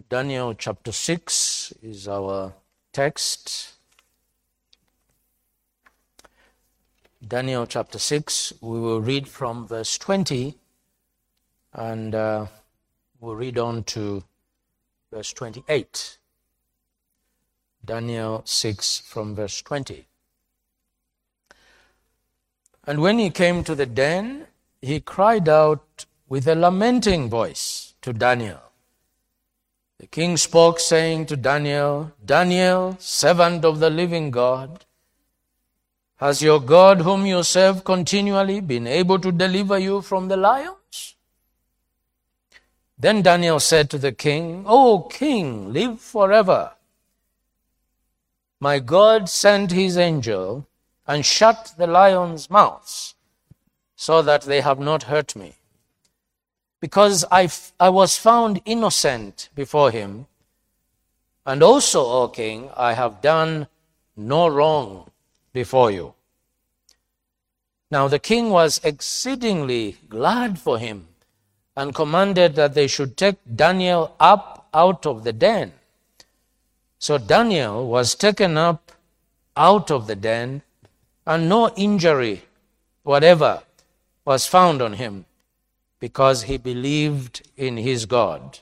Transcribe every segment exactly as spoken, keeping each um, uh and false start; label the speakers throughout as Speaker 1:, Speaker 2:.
Speaker 1: Daniel chapter six is our text. Daniel chapter six, we will read from verse twenty and uh, we'll read on to verse twenty-eight. Daniel six from verse twenty. And when he came to the den, he cried out with a lamenting voice to Daniel. The king spoke, saying to Daniel, Daniel, servant of the living God, has your God whom you serve continually been able to deliver you from the lions? Then Daniel said to the king, O king, live forever. My God sent his angel and shut the lions' mouths, so that they have not hurt me. Because I, f- I was found innocent before him, and also, O king, I have done no wrong before you. Now the king was exceedingly glad for him, and commanded that they should take Daniel up out of the den. So Daniel was taken up out of the den, and no injury whatever was found on him, because he believed in his God.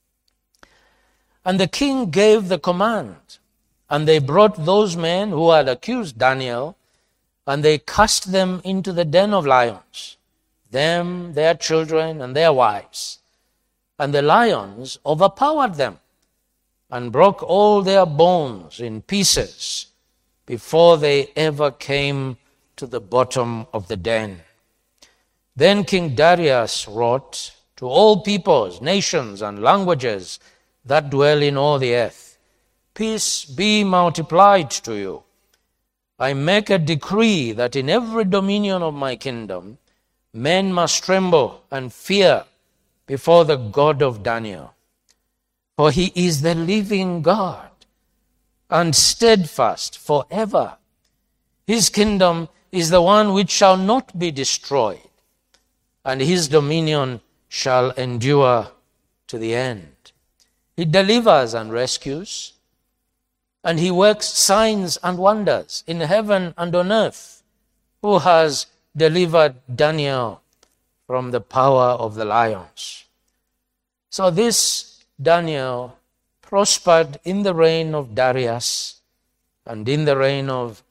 Speaker 1: And the king gave the command, and they brought those men who had accused Daniel, and they cast them into the den of lions, them, their children, and their wives. And the lions overpowered them, and broke all their bones in pieces, before they ever came to the bottom of the den. Then King Darius wrote to all peoples, nations, and languages that dwell in all the earth, peace be multiplied to you. I make a decree that in every dominion of my kingdom, men must tremble and fear before the God of Daniel. For he is the living God, and steadfast forever. His kingdom is the one which shall not be destroyed, and his dominion shall endure to the end. He delivers and rescues, and he works signs and wonders in heaven and on earth, who has delivered Daniel from the power of the lions. So this Daniel prospered in the reign of Darius and in the reign of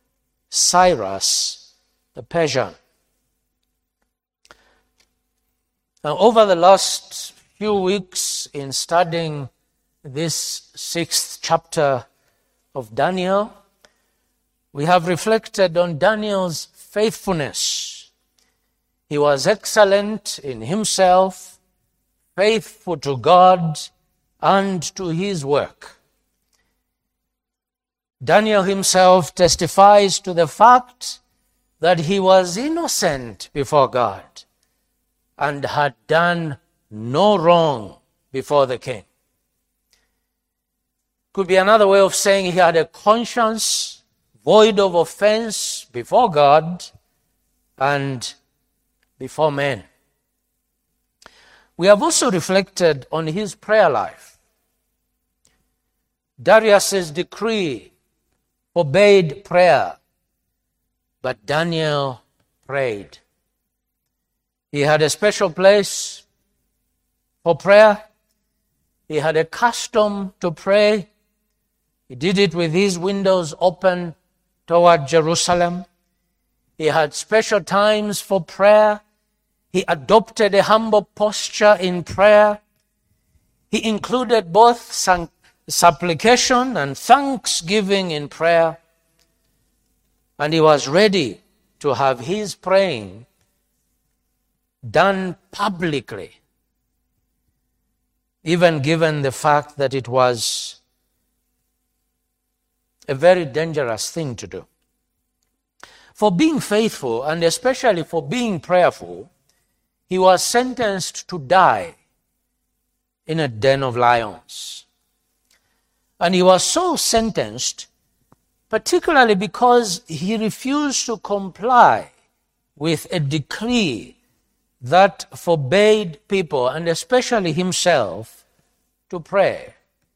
Speaker 1: Cyrus the Persian. Now, over the last few weeks in studying this sixth chapter of Daniel, we have reflected on Daniel's faithfulness. He was excellent in himself, faithful to God and to his work. Daniel himself testifies to the fact that he was innocent before God and had done no wrong before the king. Could be another way of saying he had a conscience void of offense before God and before men. We have also reflected on his prayer life. Darius's decree forbade prayer, but Daniel prayed. He had a special place for prayer. He had a custom to pray. He did it with his windows open toward Jerusalem. He had special times for prayer. He adopted a humble posture in prayer. He included both supplication and thanksgiving in prayer. And he was ready to have his praying done publicly, even given the fact that it was a very dangerous thing to do. For being faithful, and especially for being prayerful, he was sentenced to die in a den of lions. And he was so sentenced particularly because he refused to comply with a decree that forbade people, and especially himself, to pray.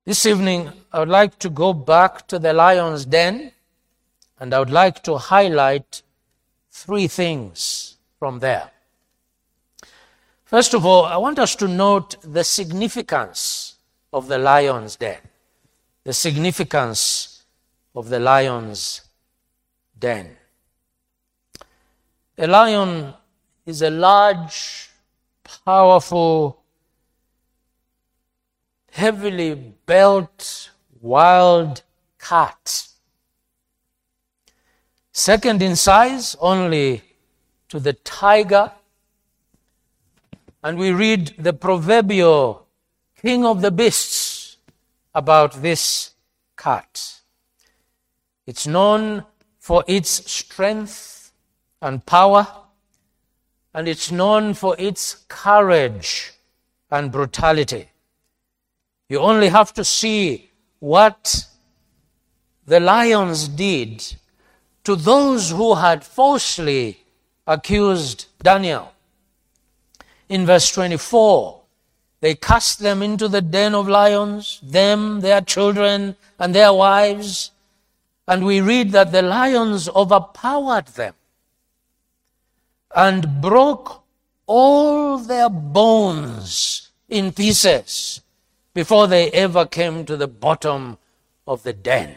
Speaker 1: This evening, I would like to go back to the lion's den, and I would like to highlight three things from there. First of all, I want us to note the significance of the lion's den. The significance of the lion's den. A lion is a large, powerful, heavily built wild cat. Second in size only to the tiger. And we read the proverbial king of the beasts about this cat. It's known for its strength and power, and it's known for its courage and brutality. You only have to see what the lions did to those who had falsely accused Daniel. In verse twenty-four, they cast them into the den of lions, them, their children, and their wives. And we read that the lions overpowered them and broke all their bones in pieces before they ever came to the bottom of the den.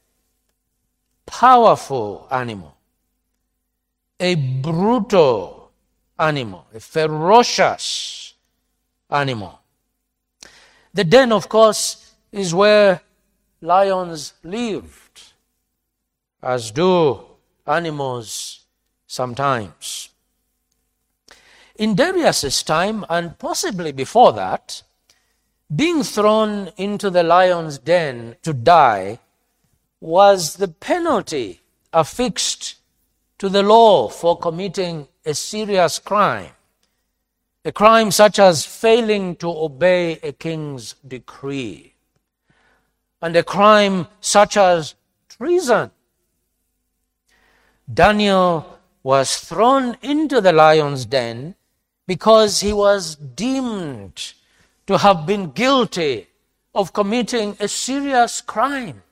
Speaker 1: Powerful animal, a brutal animal, a ferocious animal. The den, of course, is where lions lived, as do animals sometimes. In Darius's time, and possibly before that, being thrown into the lion's den to die was the penalty affixed to the law for committing a serious crime. A crime such as failing to obey a king's decree. And a crime such as treason. Daniel was thrown into the lion's den because he was deemed to have been guilty of committing a serious crime.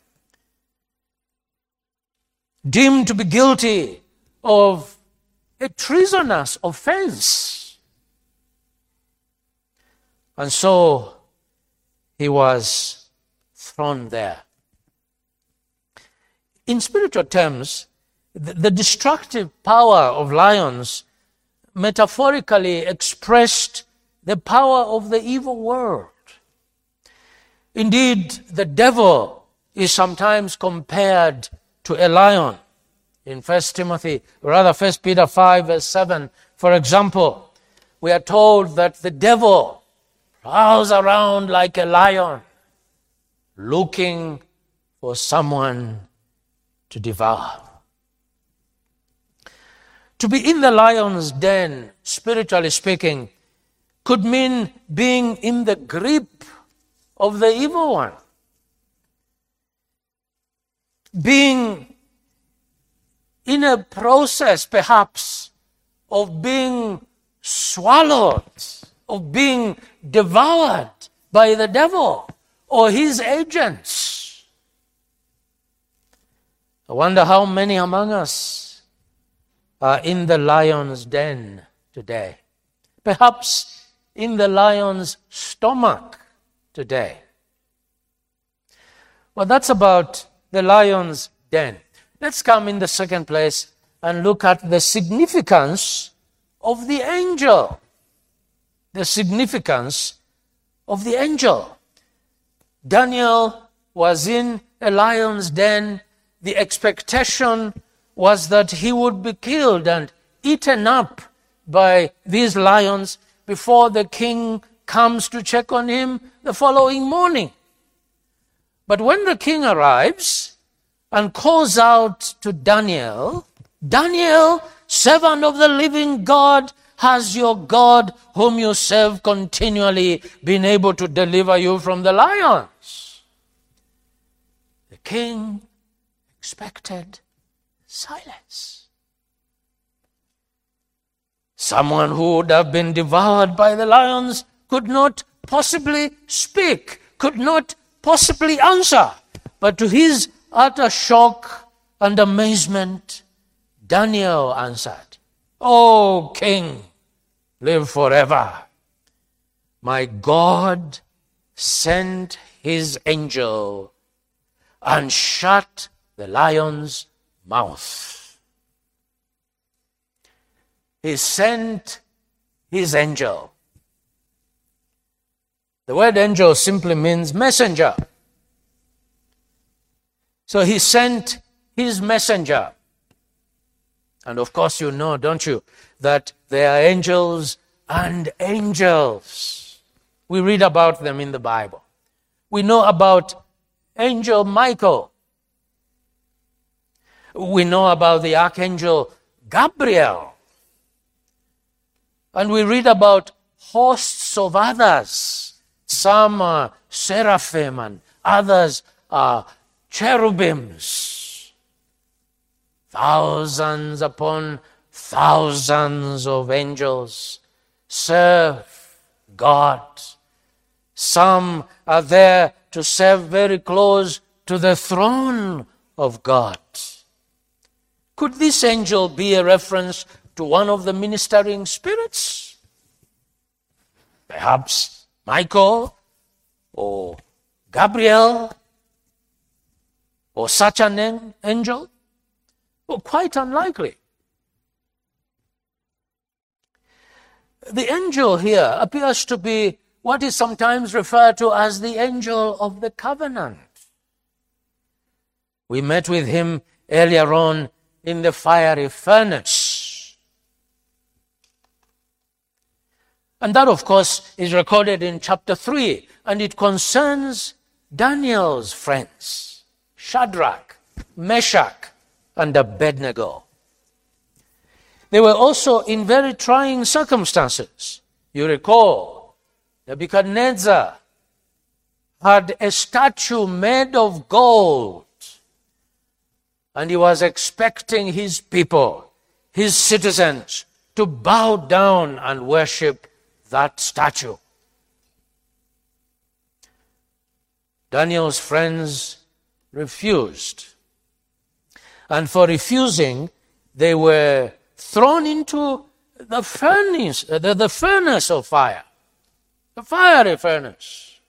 Speaker 1: Deemed to be guilty of a treasonous offense. And so he was thrown there. In spiritual terms, the, the destructive power of lions metaphorically expressed the power of the evil world. Indeed, the devil is sometimes compared to a lion. In First Timothy, rather First Peter five verse seven, for example, we are told that the devil prowls around like a lion, looking for someone to devour. To be in the lion's den, spiritually speaking, could mean being in the grip of the evil one. Being in a process, perhaps, of being swallowed, of being devoured by the devil or his agents. I wonder how many among us are in the lion's den today. Perhaps in the lion's stomach today. Well, that's about the lion's den. Let's come in the second place and look at the significance of the angel. The significance of the angel. Daniel was in a lion's den. The expectation was that he would be killed and eaten up by these lions before the king comes to check on him the following morning. But when the king arrives and calls out to Daniel, Daniel, servant of the living God, has your God, whom you serve continually, been able to deliver you from the lions? The king expected silence. Someone who would have been devoured by the lions could not possibly speak, could not possibly answer. But to his utter shock and amazement, Daniel answered, "O king, live forever. My God sent his angel and shut the lion's mouth." He sent his angel. The word angel simply means messenger. So he sent his messenger. And of course you know, don't you, that there are angels and angels. We read about them in the Bible. We know about Angel Michael. We know about the Archangel Gabriel. And we read about hosts of others. Some are seraphim and others are cherubims. Thousands upon thousands of angels serve God. Some are there to serve very close to the throne of God. Could this angel be a reference to one of the ministering spirits? Perhaps Michael or Gabriel or such an angel? Well, quite unlikely. The angel here appears to be what is sometimes referred to as the angel of the covenant. We met with him earlier on in the fiery furnace. And that, of course, is recorded in chapter three, and it concerns Daniel's friends, Shadrach, Meshach, and Abednego. They were also in very trying circumstances. You recall, Nebuchadnezzar had a statue made of gold, and he was expecting his people, his citizens, to bow down and worship that statue. Daniel's friends refused. And for refusing, they were thrown into the furnace, the, the furnace of fire, the fiery furnace.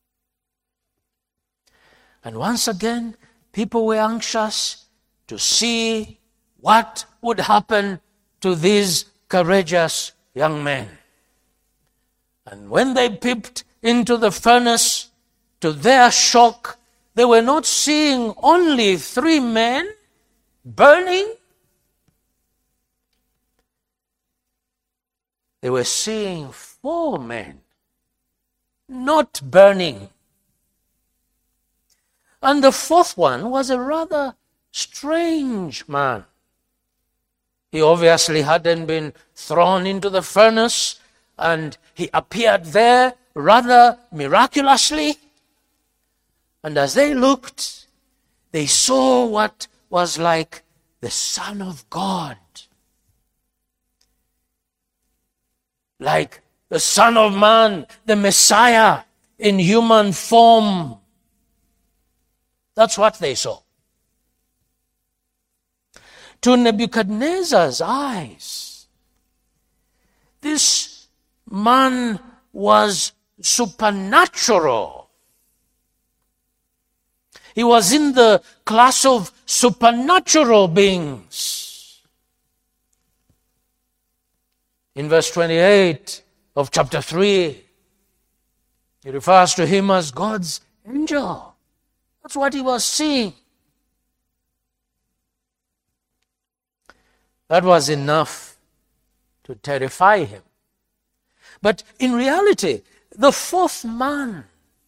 Speaker 1: And once again, people were anxious to see what would happen to these courageous young men. And when they peeped into the furnace, to their shock, they were not seeing only three men burning. They were seeing four men not burning. And the fourth one was a rather strange man. He obviously hadn't been thrown into the furnace, and he appeared there rather miraculously. And as they looked, they saw what was like the Son of God. Like the Son of Man, the Messiah in human form. That's what they saw. To Nebuchadnezzar's eyes, this man was supernatural. He was in the class of supernatural beings. In verse twenty-eight of chapter three, he refers to him as God's angel. That's what he was seeing. That was enough to terrify him. But in reality, the fourth man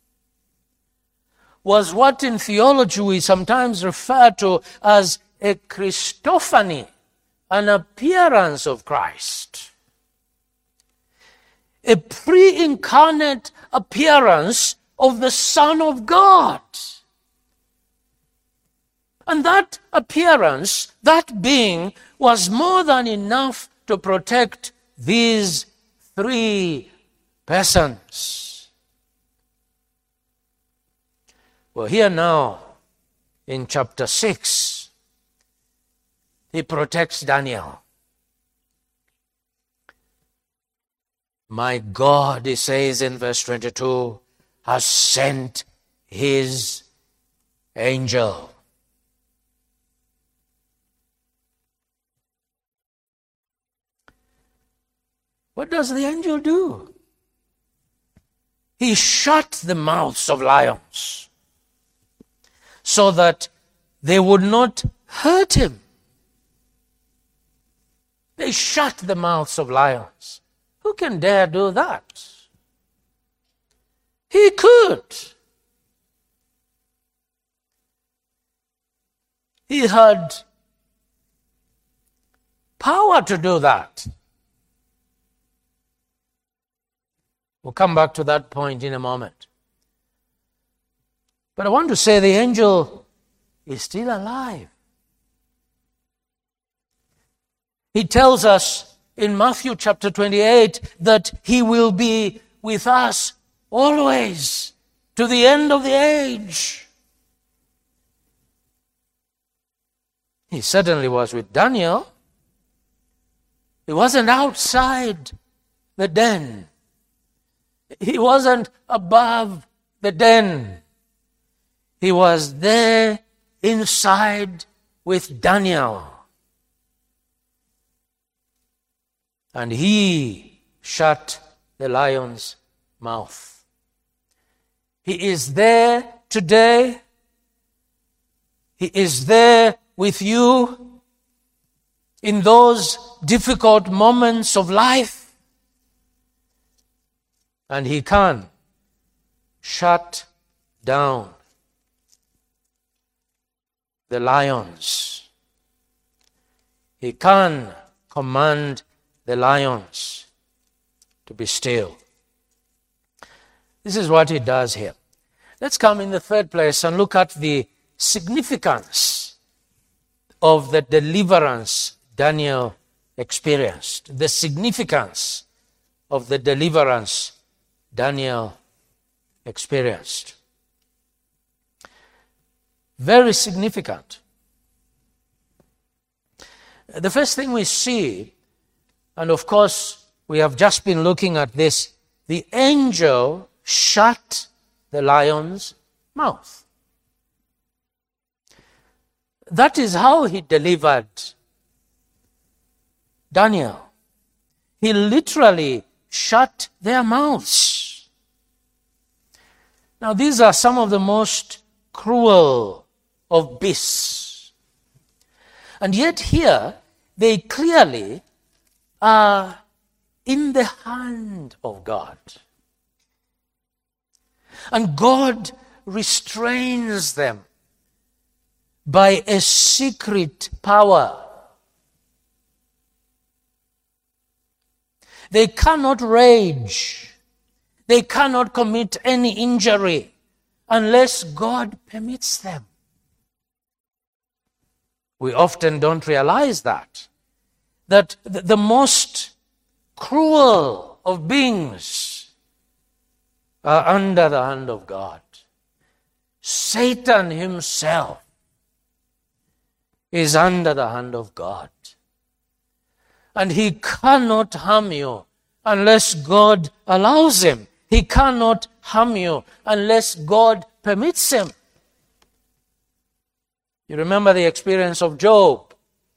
Speaker 1: was what in theology we sometimes refer to as a Christophany, an appearance of Christ. A pre-incarnate appearance of the Son of God. And that appearance, that being, was more than enough to protect these three persons. Well, here now, in chapter six, he protects Daniel. My God, he says in verse twenty-two, has sent his angel. What does the angel do? He shut the mouths of lions so that they would not hurt him. They shut the mouths of lions. Who can dare do that? He could. He had power to do that. We'll come back to that point in a moment. But I want to say the angel is still alive. He tells us in Matthew chapter twenty-eight that he will be with us always to the end of the age. He certainly was with Daniel. He wasn't outside the den. He wasn't above the den. He was there inside with Daniel. And he shut the lion's mouth. He is there today. He is there with you in those difficult moments of life. And he can shut down the lions. He can command the lions to be still. This is what he does here. Let's come in the third place and look at the significance of the deliverance Daniel experienced. The significance of the deliverance Daniel experienced. Very significant. The first thing we see, and of course we have just been looking at this, the angel shut the lion's mouth. That is how he delivered Daniel. He literally shut their mouths. Now, these are some of the most cruel of beasts. And yet here, they clearly are in the hand of God. And God restrains them by a secret power. They cannot rage. They cannot commit any injury unless God permits them. We often don't realize that. That the most cruel of beings are under the hand of God. Satan himself is under the hand of God. And he cannot harm you unless God allows him. He cannot harm you unless God permits him. You remember the experience of Job.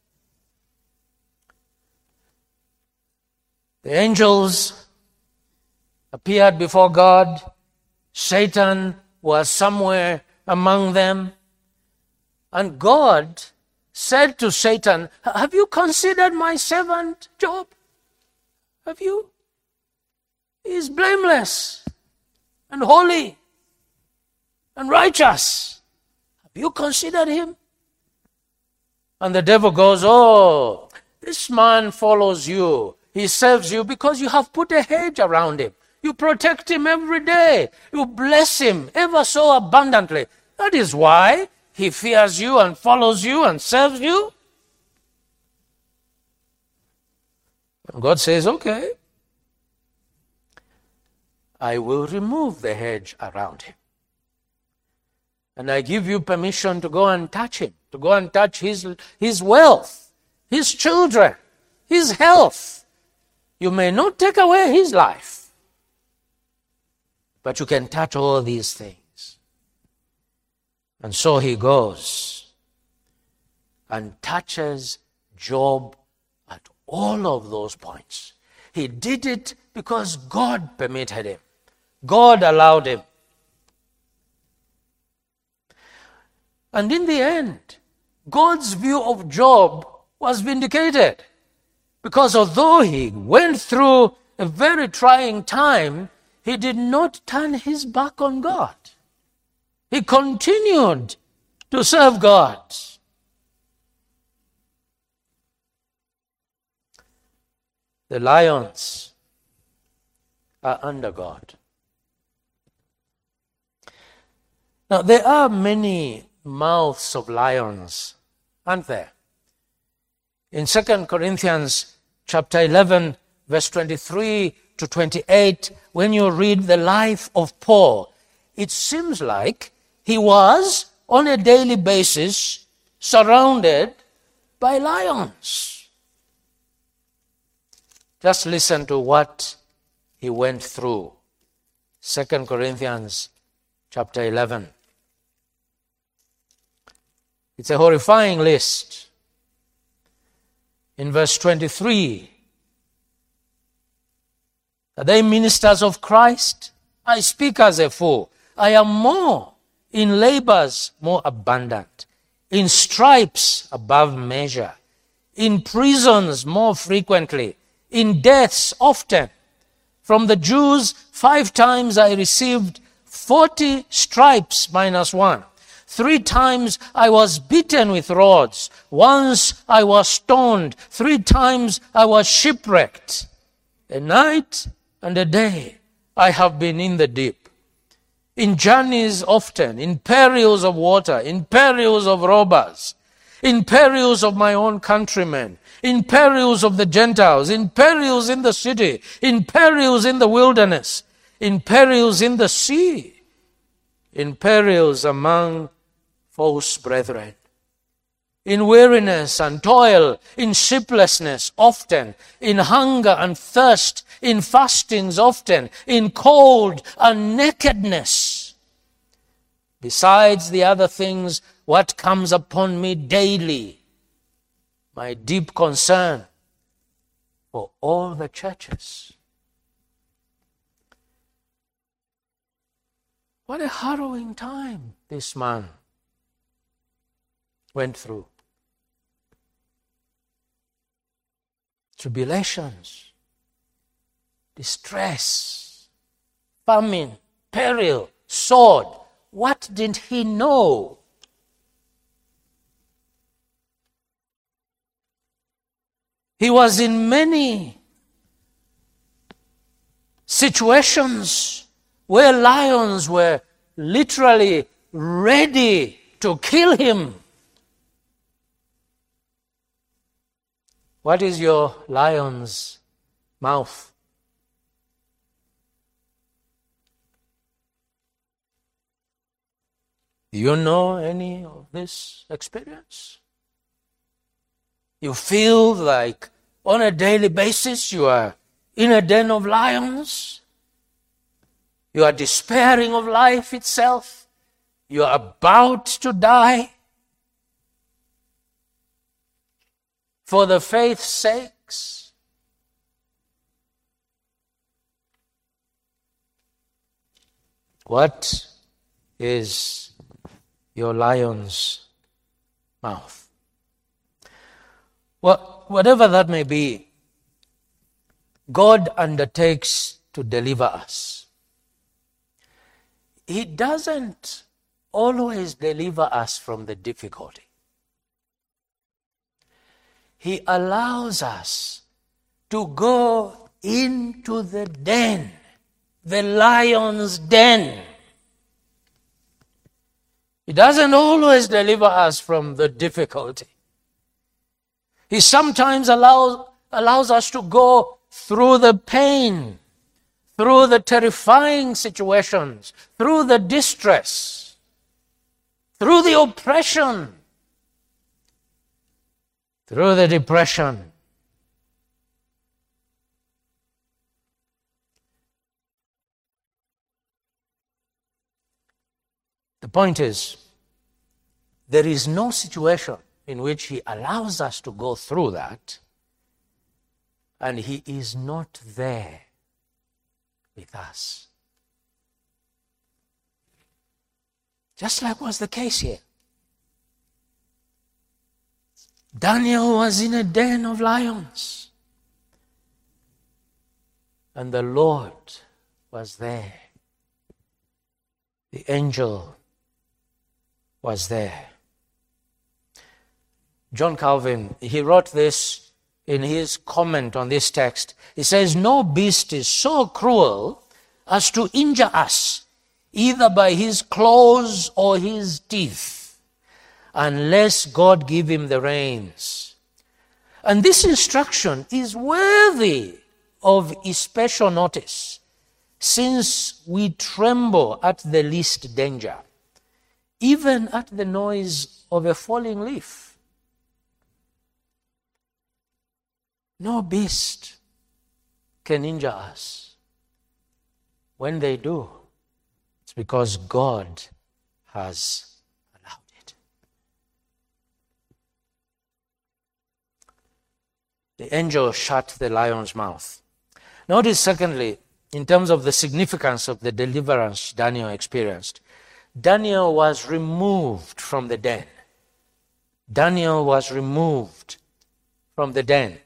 Speaker 1: The angels appeared before God. Satan was somewhere among them. And God said to Satan, have you considered my servant Job? Have you? He is blameless and holy and righteous. Have you considered him? And the devil goes, oh, this man follows you. He serves you because you have put a hedge around him. You protect him every day. You bless him ever so abundantly. That is why he fears you and follows you and serves you. And God says, okay, I will remove the hedge around him. And I give you permission to go and touch him, to go and touch his, his wealth, his children, his health. You may not take away his life, but you can touch all these things. And so he goes and touches Job at all of those points. He did it because God permitted him. God allowed him. And in the end, God's view of Job was vindicated. Because although he went through a very trying time, he did not turn his back on God. He continued to serve God. The lions are under God. Now, there are many mouths of lions, aren't there? In Second Corinthians chapter eleven, verse twenty-three to twenty-eight, when you read the life of Paul, it seems like he was, on a daily basis, surrounded by lions. Just listen to what he went through. Second Corinthians chapter eleven. It's a horrifying list. In verse twenty-three, are they ministers of Christ? I speak as a fool. I am more in labors more abundant, in stripes above measure, in prisons more frequently, in deaths often. From the Jews, five times I received forty stripes minus one. Three times I was beaten with rods. Once I was stoned. Three times I was shipwrecked. A night and a day I have been in the deep. In journeys often, in perils of water, in perils of robbers, in perils of my own countrymen, in perils of the Gentiles, in perils in the city, in perils in the wilderness, in perils in the sea, in perils among false brethren, in weariness and toil, in sleeplessness often, in hunger and thirst, in fastings often, in cold and nakedness. Besides the other things, what comes upon me daily, my deep concern for all the churches. What a harrowing time this man went through. Tribulations, distress, famine, peril, sword. What did he know? He was in many situations where lions were literally ready to kill him. What is your lion's mouth? Do you know any of this experience? You feel like on a daily basis you are in a den of lions. You are despairing of life itself. You are about to die. For the faith's sakes. What is your lion's mouth? Well, whatever that may be, God undertakes to deliver us. He doesn't always deliver us from the difficulty. He allows us to go into the den, the lion's den. He doesn't always deliver us from the difficulty. He sometimes allows, allows us to go through the pain, through the terrifying situations, through the distress. through the oppression, through the depression. The point is, there is no situation in which he allows us to go through that, and he is not there with us. Just like was the case here. Daniel was in a den of lions, and the Lord was there. The angel was there. John Calvin, he wrote this in his comment on this text. He says, "No beast is so cruel as to injure us, either by his claws or his teeth, unless God give him the reins." And this instruction is worthy of especial notice, since we tremble at the least danger, even at the noise of a falling leaf. No beast can injure us. When they do, it's because God has allowed it. The angel shut the lion's mouth. Notice, secondly, in terms of the significance of the deliverance Daniel experienced, Daniel was removed from the den. Daniel was removed from the den.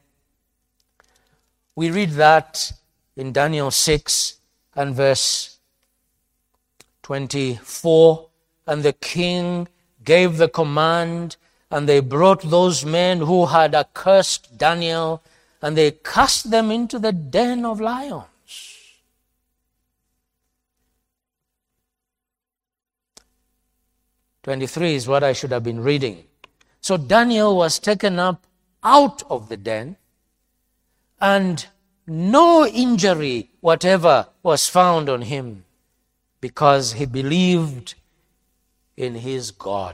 Speaker 1: We read that in Daniel six and verse twenty-four. And the king gave the command, and they brought those men who had accursed Daniel, and they cast them into the den of lions. twenty-three is what I should have been reading. So Daniel was taken up out of the den, and no injury whatever was found on him, because he believed in his God.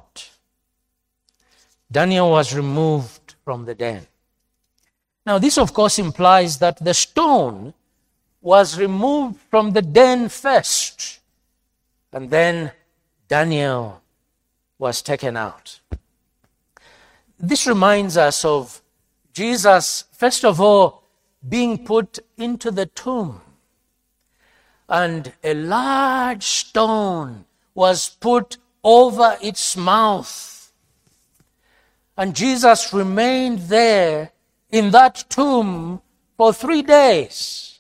Speaker 1: Daniel was removed from the den. Now this, of course, implies that the stone was removed from the den first, and then Daniel was taken out. This reminds us of Jesus, first of all, being put into the tomb, and a large stone was put over its mouth, and Jesus remained there in that tomb for three days.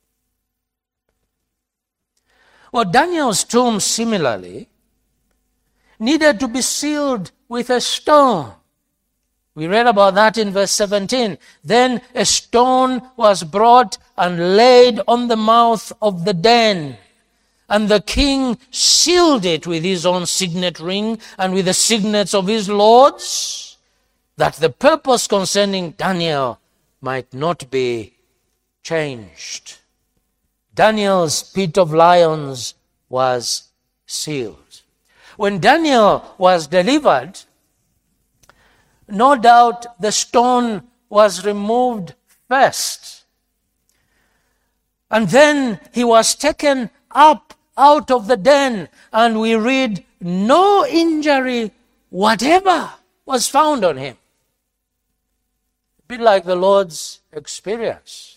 Speaker 1: Well, Daniel's tomb similarly needed to be sealed with a stone. We read about that in verse seventeen. Then a stone was brought and laid on the mouth of the den, and the king sealed it with his own signet ring and with the signets of his lords, that the purpose concerning Daniel might not be changed. Daniel's pit of lions was sealed. When Daniel was delivered, no doubt the stone was removed first. And then he was taken up out of the den, and we read no injury whatever was found on him. A bit like the Lord's experience.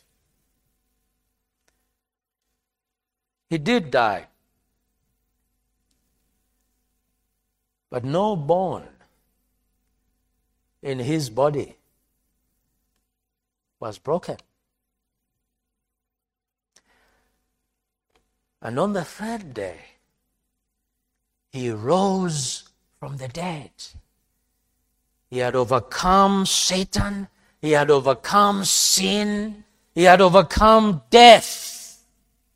Speaker 1: He did die, but no bone in his body was broken. And on the third day, he rose from the dead. He had overcome Satan. He had overcome sin. He had overcome death.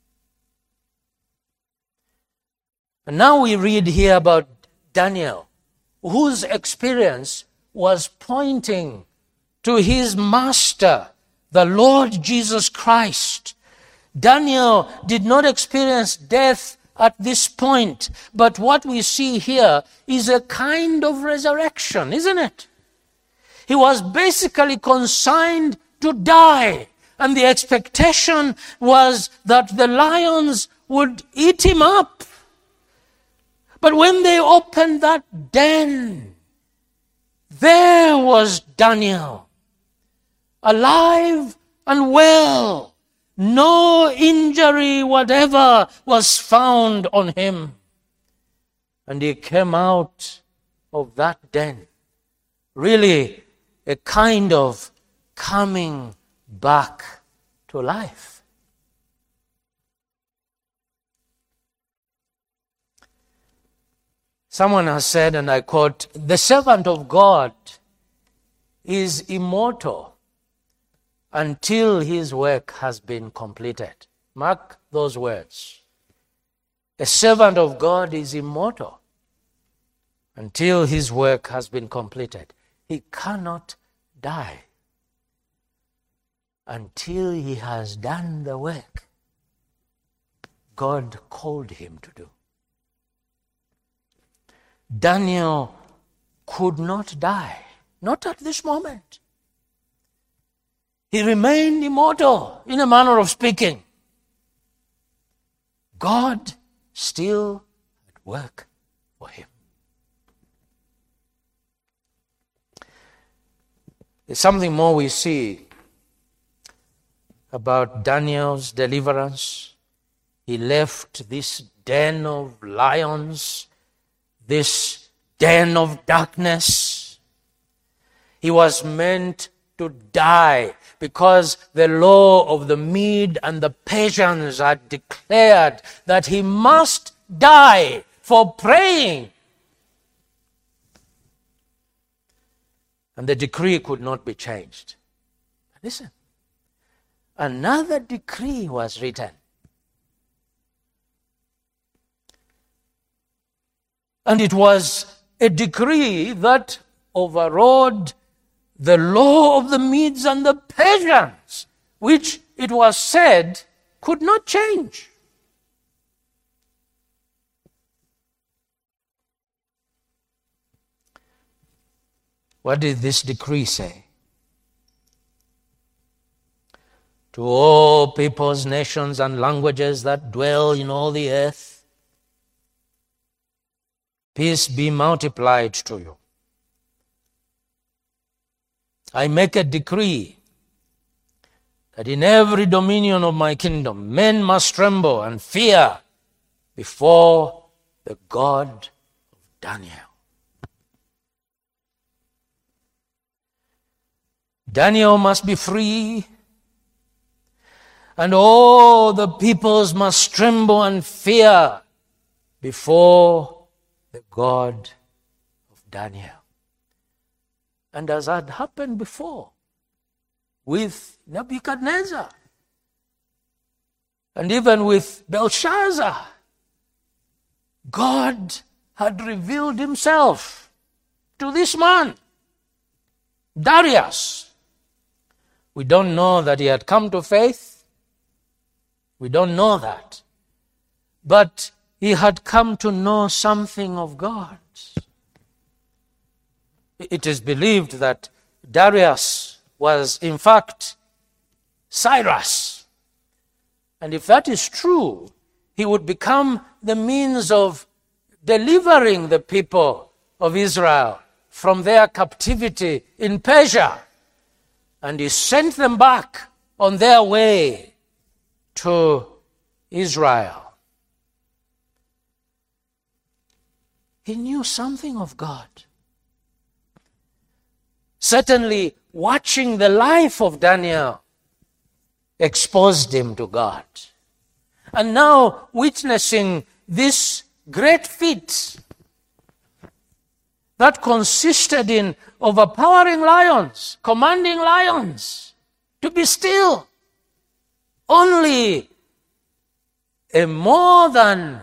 Speaker 1: And now we read here about Daniel, whose experience was pointing to his master, the Lord Jesus Christ. Daniel did not experience death at this point. But what we see here is a kind of resurrection, isn't it? He was basically consigned to die. And the expectation was that the lions would eat him up. But when they opened that den, there was Daniel, alive and well. No injury whatever was found on him. And he came out of that den, really a kind of coming back to life. Someone has said, and I quote, "The servant of God is immortal until his work has been completed." Mark those words. A servant of God is immortal until his work has been completed. He cannot die until he has done the work God called him to do. Daniel could not die, not at this moment. He remained immortal, in a manner of speaking. God still at work for him. There's something more we see about Daniel's deliverance. He left this den of lions, this den of darkness. He was meant to die because the law of the Mede and the Persians had declared that he must die for praying. And the decree could not be changed. Listen, another decree was written. And it was a decree that overrode the law of the Medes and the Persians, which it was said could not change. What did this decree say? To all peoples, nations, and languages that dwell in all the earth, peace be multiplied to you. I make a decree that in every dominion of my kingdom, men must tremble and fear before the God of Daniel. Daniel must be free, and all the peoples must tremble and fear before the God of Daniel. And as had happened before with Nebuchadnezzar and even with Belshazzar, God had revealed himself to this man, Darius. We don't know that he had come to faith. We don't know that. But he had come to know something of God. It is believed that Darius was, in fact, Cyrus. And if that is true, he would become the means of delivering the people of Israel from their captivity in Persia. And he sent them back on their way to Israel. He knew something of God. Certainly, watching the life of Daniel exposed him to God. And now, witnessing this great feat that consisted in overpowering lions, commanding lions to be still, only a more than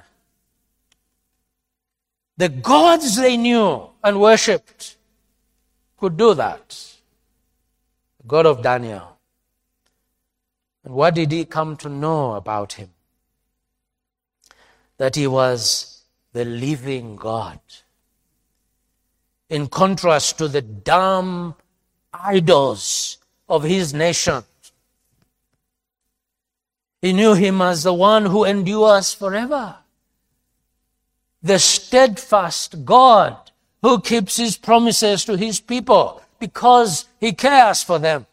Speaker 1: the gods they knew and worshipped could do that. The God of Daniel. And what did he come to know about him? that he was the living God. In contrast to the dumb idols of his nation. He knew him as the one who endures forever. The steadfast God who keeps his promises to his people because he cares for them.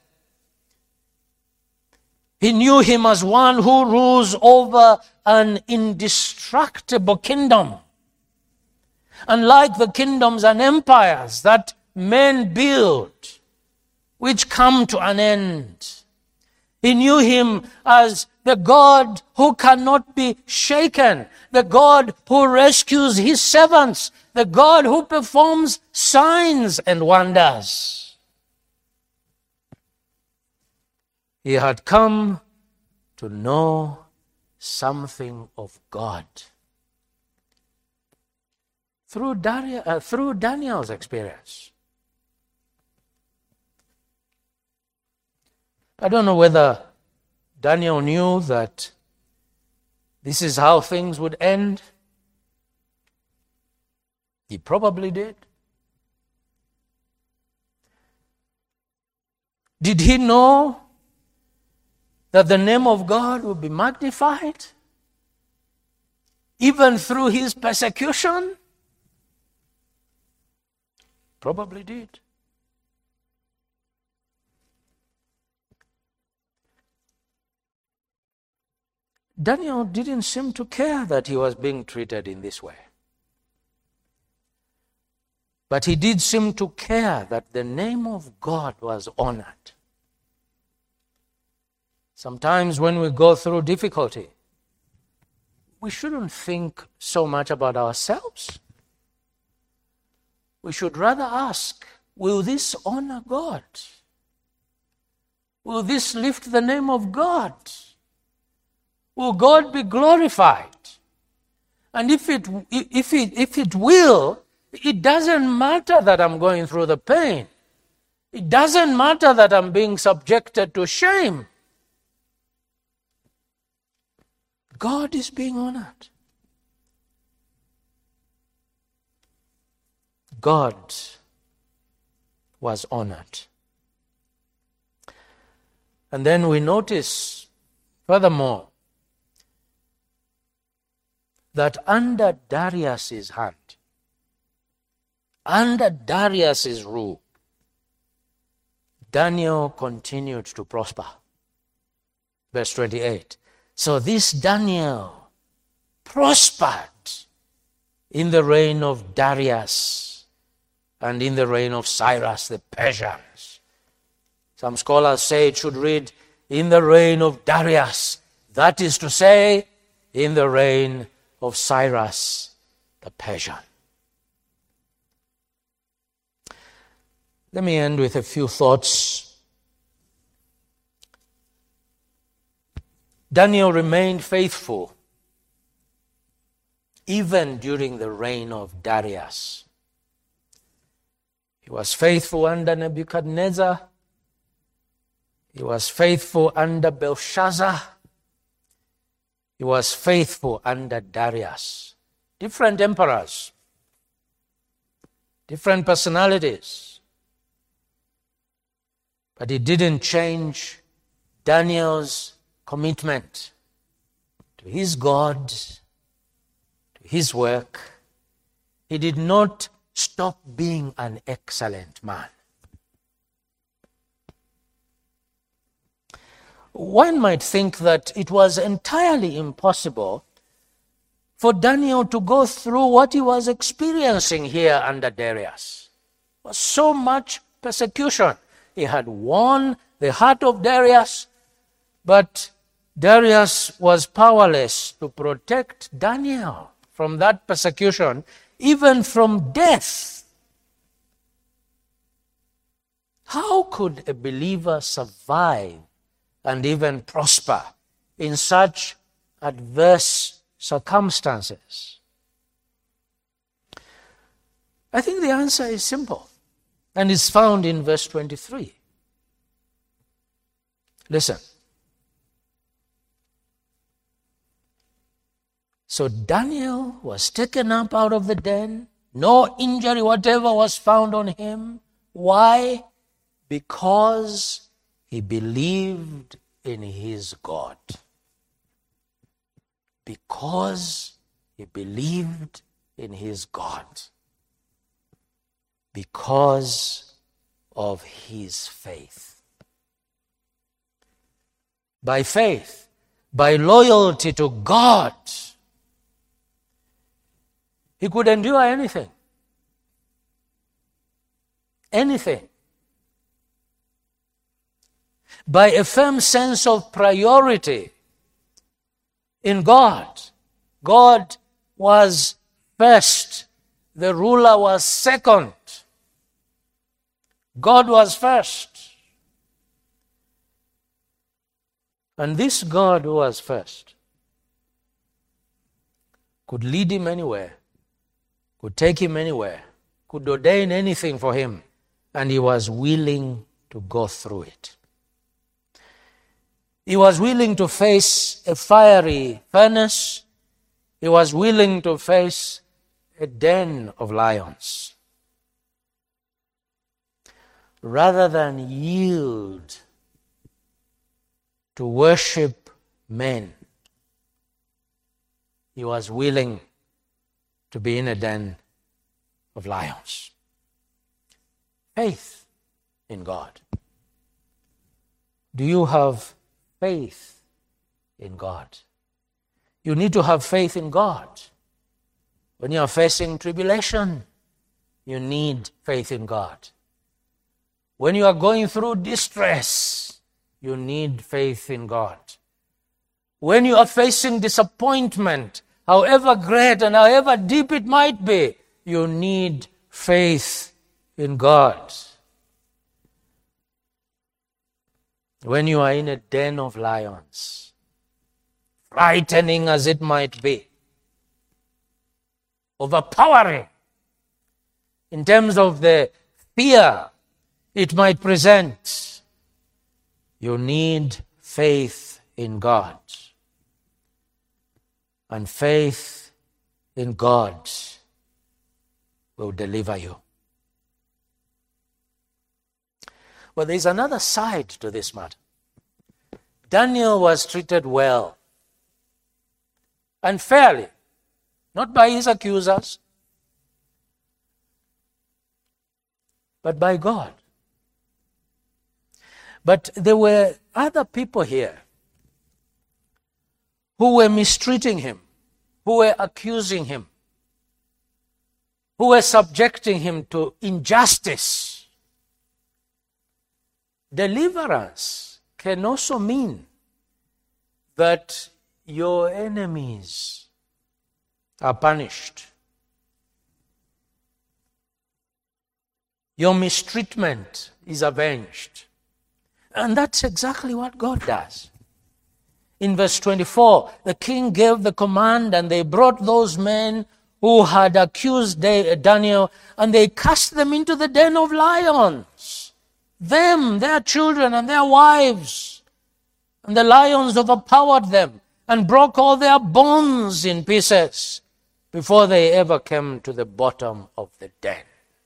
Speaker 1: He knew him as one who rules over an indestructible kingdom. Unlike the kingdoms and empires that men build, which come to an end. He knew him as the God who cannot be shaken, the God who rescues his servants, the God who performs signs and wonders. He had come to know something of God through, Daniel, uh, through Daniel's experience. I don't know whether Daniel knew that this is how things would end. He probably did. Did he know that the name of God would be magnified even through his persecution? Probably did. Daniel didn't seem to care that he was being treated in this way. But he did seem to care that the name of God was honored. Sometimes when we go through difficulty, we shouldn't think so much about ourselves. We should rather ask, will this honor God? Will this lift the name of God? Will God be glorified? And if it, if it, if it will, it doesn't matter that I'm going through the pain. It doesn't matter that I'm being subjected to shame. God is being honored. God was honored. And then we notice, furthermore, that under Darius's hand, under Darius's rule, Daniel continued to prosper. Verse twenty-eight. So this Daniel prospered in the reign of Darius and in the reign of Cyrus the Persians. Some scholars say it should read, in the reign of Darius. That is to say, in the reign of Cyrus the Persian. Let me end with a few thoughts. Daniel remained faithful even during the reign of Darius. He was faithful under Nebuchadnezzar. He was faithful under Belshazzar. He was faithful under Darius. Different emperors, different personalities. But it didn't change Daniel's commitment to his God, to his work. He did not stop being an excellent man. One might think that it was entirely impossible for Daniel to go through what he was experiencing here under Darius. There was so much persecution. He had won the heart of Darius, but Darius was powerless to protect Daniel from that persecution, even from death. How could a believer survive and even prosper in such adverse circumstances? I think the answer is simple and is found in verse twenty-three. Listen. So Daniel was taken up out of the den. No injury whatever was found on him. Why? Because he believed in his God. Because he believed in his God. Because of his faith. By faith, by loyalty to God, he could endure anything. Anything. By a firm sense of priority in God. God was first. The ruler was second. God was first. And this God who was first could lead him anywhere, could take him anywhere, could ordain anything for him, and he was willing to go through it. He was willing to face a fiery furnace. He was willing to face a den of lions. Rather than yield to worship men, he was willing to be in a den of lions. Faith in God. Do you have faith in God? You need to have faith in God. When you are facing tribulation, you need faith in God. When you are going through distress, you need faith in God. When you are facing disappointment, however great and however deep it might be, you need faith in God. When you are in a den of lions, frightening as it might be, overpowering in terms of the fear it might present, you need faith in God. And faith in God will deliver you. Well, there's another side to this matter. Daniel was treated well and fairly, not by his accusers, but by God. But there were other people here who were mistreating him, who were accusing him, who were subjecting him to injustice. Deliverance can also mean that your enemies are punished. Your mistreatment is avenged. And that's exactly what God does. In verse twenty-four, the king gave the command, and they brought those men who had accused Daniel, and they cast them into the den of lions. Them, their children, and their wives. And the lions overpowered them and broke all their bones in pieces before they ever came to the bottom of the den.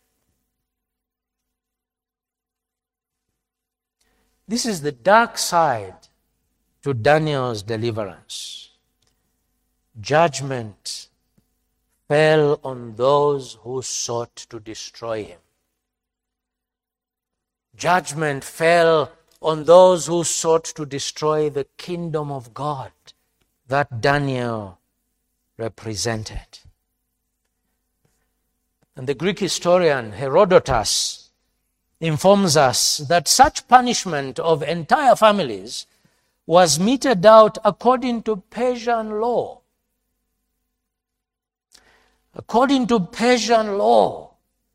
Speaker 1: This is the dark side to Daniel's deliverance. Judgment fell on those who sought to destroy him. Judgment fell on those who sought to destroy the kingdom of God that Daniel represented. And the Greek historian Herodotus informs us that such punishment of entire families was meted out according to Persian law. According to Persian law,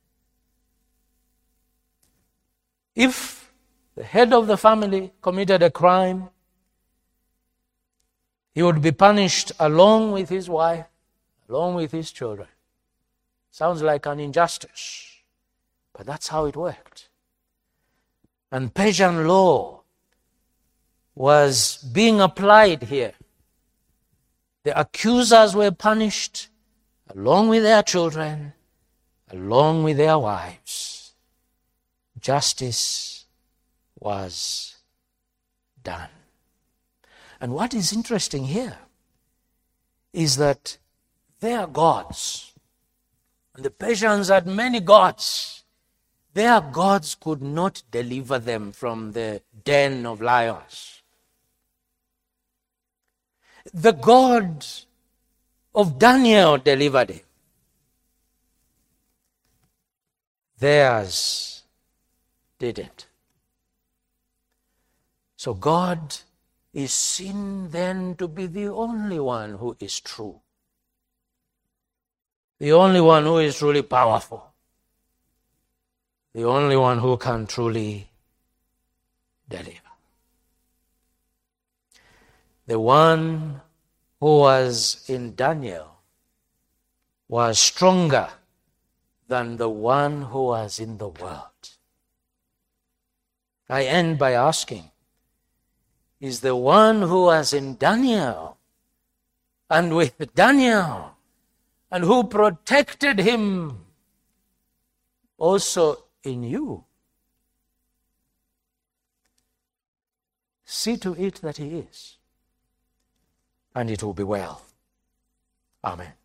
Speaker 1: if the head of the family committed a crime, he would be punished along with his wife, along with his children. Sounds like an injustice, but that's how it worked. And Persian law was being applied here. The accusers were punished along with their children, along with their wives. Justice was done. And what is interesting here is that their gods, and the Persians had many gods, their gods could not deliver them from the den of lions. The God of Daniel delivered him. Theirs didn't. So God is seen then to be the only one who is true, the only one who is truly powerful, the only one who can truly deliver. The one who was in Daniel was stronger than the one who was in the world. I end by asking, is the one who was in Daniel and with Daniel and who protected him also in you? See to it that he is, and it will be well. Amen.